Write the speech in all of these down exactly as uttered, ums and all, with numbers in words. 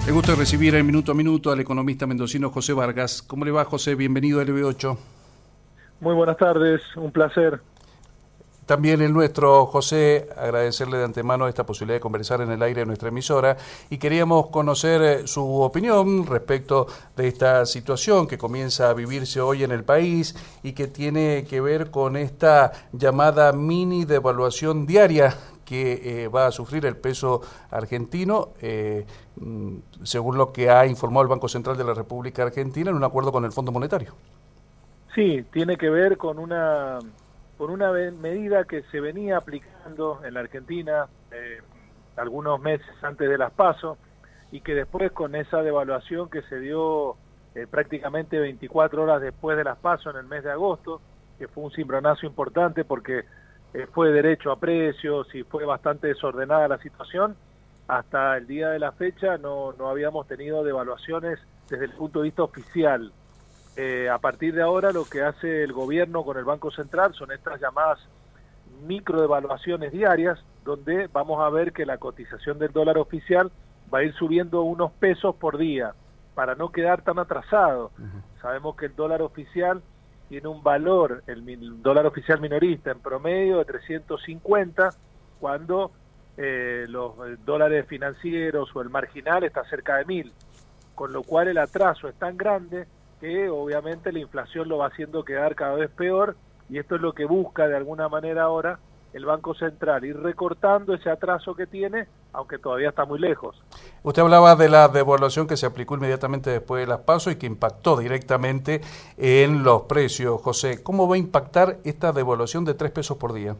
Me gusta recibir en Minuto a Minuto al economista mendocino José Vargas. ¿Cómo le va, José? Bienvenido a L B ocho. Muy buenas tardes, un placer. También el nuestro, José, agradecerle de antemano esta posibilidad de conversar en el aire de nuestra emisora y queríamos conocer su opinión respecto de esta situación que comienza a vivirse hoy en el país y que tiene que ver con esta llamada mini devaluación diaria que eh, va a sufrir el peso argentino, eh, según lo que ha informado el Banco Central de la República Argentina en un acuerdo con el Fondo Monetario. Sí, tiene que ver con una con una medida que se venía aplicando en la Argentina eh, algunos meses antes de las PASO y que después con esa devaluación que se dio eh, prácticamente veinticuatro horas después de las PASO en el mes de agosto, que fue un cimbronazo importante porque eh, fue derecho a precios y fue bastante desordenada la situación, hasta el día de la fecha no, no habíamos tenido devaluaciones desde el punto de vista oficial. Eh, a partir de ahora lo que hace el gobierno con el Banco Central son estas llamadas microdevaluaciones diarias, donde vamos a ver que la cotización del dólar oficial va a ir subiendo unos pesos por día, para no quedar tan atrasado. Uh-huh. Sabemos que el dólar oficial tiene un valor, el, el dólar oficial minorista, en promedio de trescientos cincuenta, cuando eh, los dólares financieros o el marginal está cerca de mil, con lo cual el atraso es tan grande que obviamente la inflación lo va haciendo quedar cada vez peor, y esto es lo que busca de alguna manera ahora el Banco Central, ir recortando ese atraso que tiene, aunque todavía está muy lejos. Usted hablaba de la devaluación que se aplicó inmediatamente después de las PASO y que impactó directamente en los precios. José, ¿cómo va a impactar esta devaluación de tres pesos por día?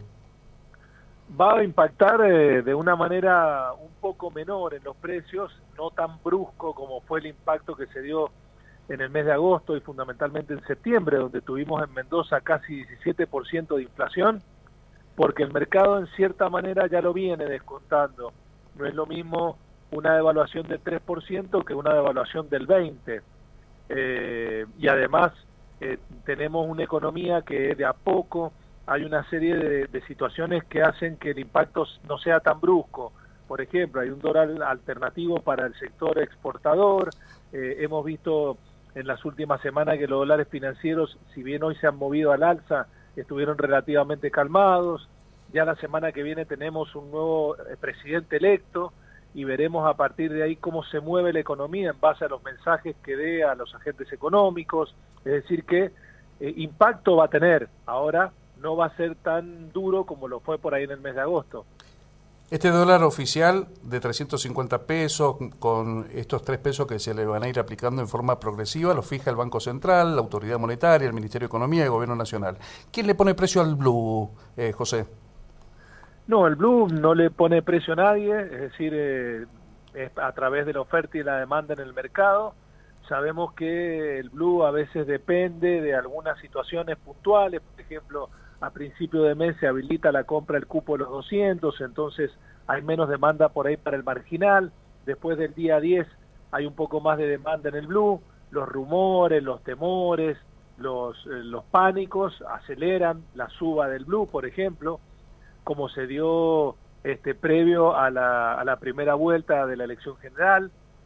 Va a impactar eh, de una manera un poco menor en los precios, no tan brusco como fue el impacto que se dio en el mes de agosto y fundamentalmente en septiembre, donde tuvimos en Mendoza casi diecisiete por ciento de inflación, porque el mercado en cierta manera ya lo viene descontando. No es lo mismo una devaluación del tres por ciento que una devaluación del veinte por ciento. Eh, y además eh, tenemos una economía que de a poco hay una serie de, de situaciones que hacen que el impacto no sea tan brusco. Por ejemplo, hay un dólar alternativo para el sector exportador. Eh, hemos visto en las últimas semanas que los dólares financieros, si bien hoy se han movido al alza, estuvieron relativamente calmados. Ya la semana que viene tenemos un nuevo presidente electo y veremos a partir de ahí cómo se mueve la economía en base a los mensajes que dé a los agentes económicos. Es decir que eh, impacto va a tener. Ahora no va a ser tan duro como lo fue por ahí en el mes de agosto. Este dólar oficial de trescientos cincuenta pesos, con estos tres pesos que se le van a ir aplicando en forma progresiva, lo fija el Banco Central, la Autoridad Monetaria, el Ministerio de Economía y el Gobierno Nacional. ¿Quién le pone precio al blue, eh, José? No, el blue no le pone precio a nadie, es decir, eh, es a través de la oferta y la demanda en el mercado. Sabemos que el blue a veces depende de algunas situaciones puntuales, por ejemplo, a principio de mes se habilita la compra del cupo de los doscientos, entonces hay menos demanda por ahí para el marginal. Después del día diez hay un poco más de demanda en el blue. Los rumores, los temores, los, eh, los pánicos aceleran la suba del blue, por ejemplo, como se dio este previo a la, a la primera vuelta de la elección general.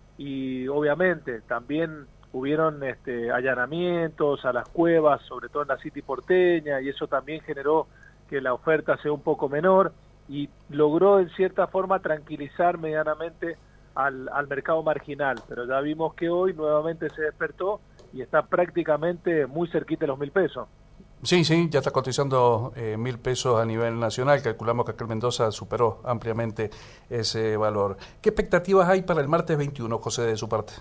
Y obviamente también hubieron este, allanamientos a las cuevas, sobre todo en la City porteña, y eso también generó que la oferta sea un poco menor y logró en cierta forma tranquilizar medianamente al, al mercado marginal. Pero ya vimos que hoy nuevamente se despertó y está prácticamente muy cerquita de los mil pesos. Sí, sí, ya está cotizando eh, mil pesos a nivel nacional. Calculamos que acá en Mendoza superó ampliamente ese valor. ¿Qué expectativas hay para el martes veintiuno, José, de su parte?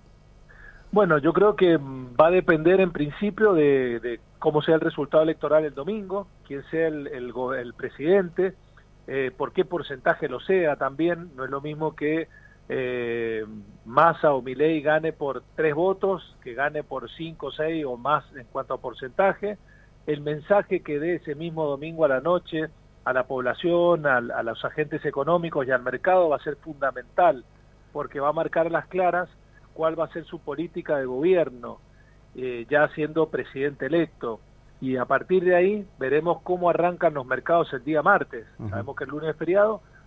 Bueno, yo creo que va a depender en principio de, de cómo sea el resultado electoral el domingo, quién sea el, el, el presidente, eh, por qué porcentaje lo sea también. No es lo mismo que eh, Massa o Milei gane por tres votos, que gane por cinco, seis o más en cuanto a porcentaje. El mensaje que dé ese mismo domingo a la noche a la población, a, a los agentes económicos y al mercado va a ser fundamental, porque va a marcar las claras cuál va a ser su política de gobierno, eh, ya siendo presidente electo. Y a partir de ahí veremos cómo arrancan los mercados el día martes. Uh-huh. Sabemos que el lunes es feriado,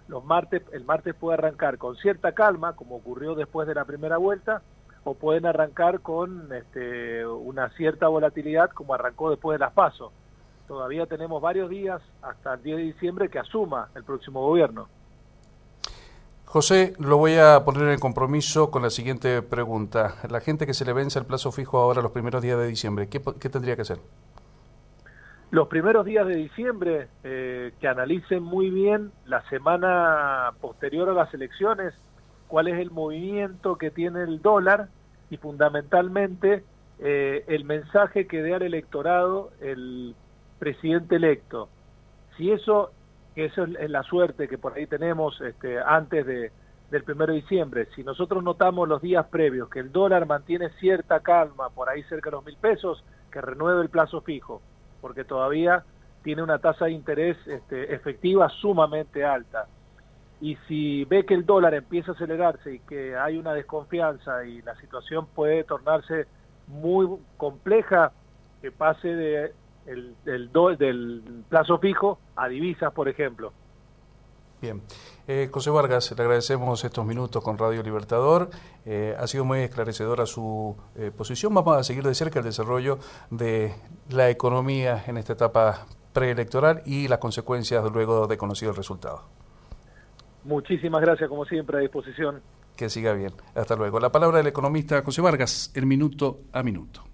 los martes, el martes puede arrancar con cierta calma, como ocurrió después de la primera vuelta, o pueden arrancar con este, una cierta volatilidad, como arrancó después de las PASO. Todavía tenemos varios días hasta el diez de diciembre que asuma el próximo gobierno. José, lo voy a poner en compromiso con la siguiente pregunta. La gente que se le vence el plazo fijo ahora los primeros días de diciembre, ¿qué, qué tendría que hacer? Los primeros días de diciembre, eh, que analicen muy bien la semana posterior a las elecciones, cuál es el movimiento que tiene el dólar y fundamentalmente eh, el mensaje que dé al electorado el presidente electo. Si eso, eso es la suerte que por ahí tenemos este, antes de, del primero de diciembre, si nosotros notamos los días previos que el dólar mantiene cierta calma, por ahí cerca de los mil pesos, que renueve el plazo fijo, porque todavía tiene una tasa de interés este, efectiva sumamente alta. Y si ve que el dólar empieza a acelerarse y que hay una desconfianza y la situación puede tornarse muy compleja, que pase de el, el do, del plazo fijo a divisas, por ejemplo. Bien. Eh, José Vargas, le agradecemos estos minutos con Radio Libertador. Eh, ha sido muy esclarecedora su eh, posición. Vamos a seguir de cerca el desarrollo de la economía en esta etapa preelectoral y las consecuencias luego de conocido el resultado. Muchísimas gracias, como siempre, a disposición. Que siga bien. Hasta luego. La palabra del economista José Vargas, el minuto a minuto.